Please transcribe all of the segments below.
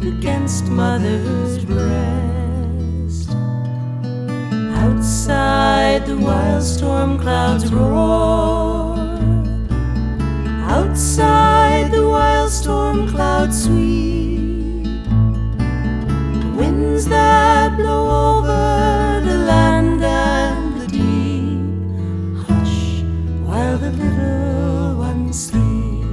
against mother's breast. Outside the wild storm clouds roar. Outside the wild storm clouds sweep. Winds that blow over the land and the deep. Hush while the little ones sleep.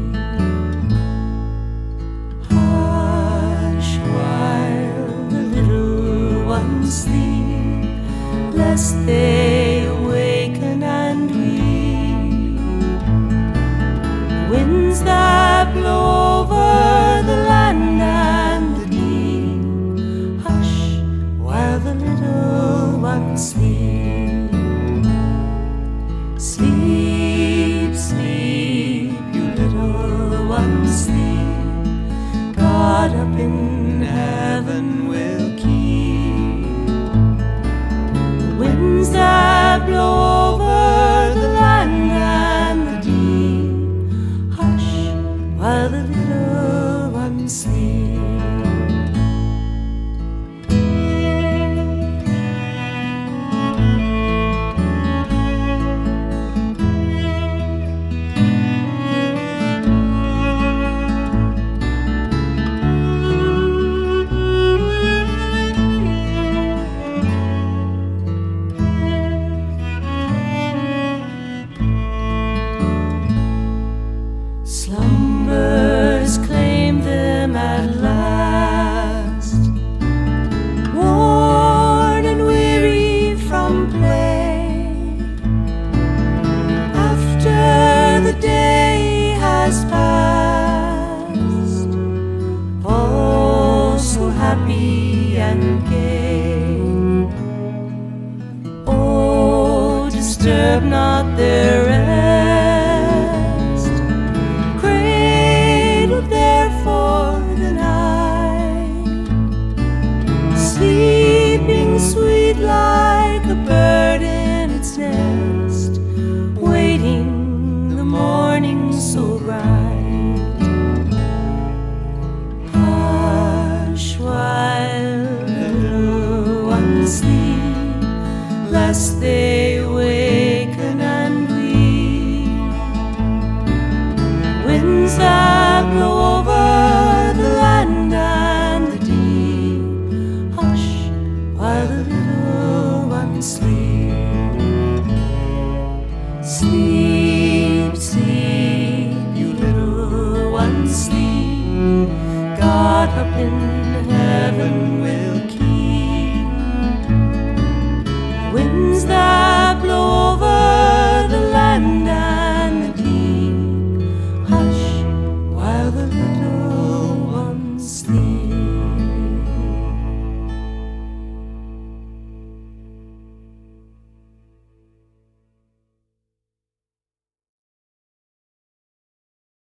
Sleep, lest they awaken and weep. Winds that blow over the land and the deep. Hush while the little ones sleep. Sleep, sleep, you little ones, sleep. God up in heaven will keep. Winds that blow over the land and the deep. Hush while the little ones sleep. Slumbers claim them at last, worn and weary from play. After the day has passed, all so happy and gay. Oh, disturb not their rest. Sleeping sweet like a bird in its nest, waiting the morning so bright. Hush while the little ones sleep, lest they awaken and weep. Winds that blow over the land and the deep. Hush while the little ones sleep. Sleep, sleep, you little ones, sleep. God up in heaven will keep. Winds that blow over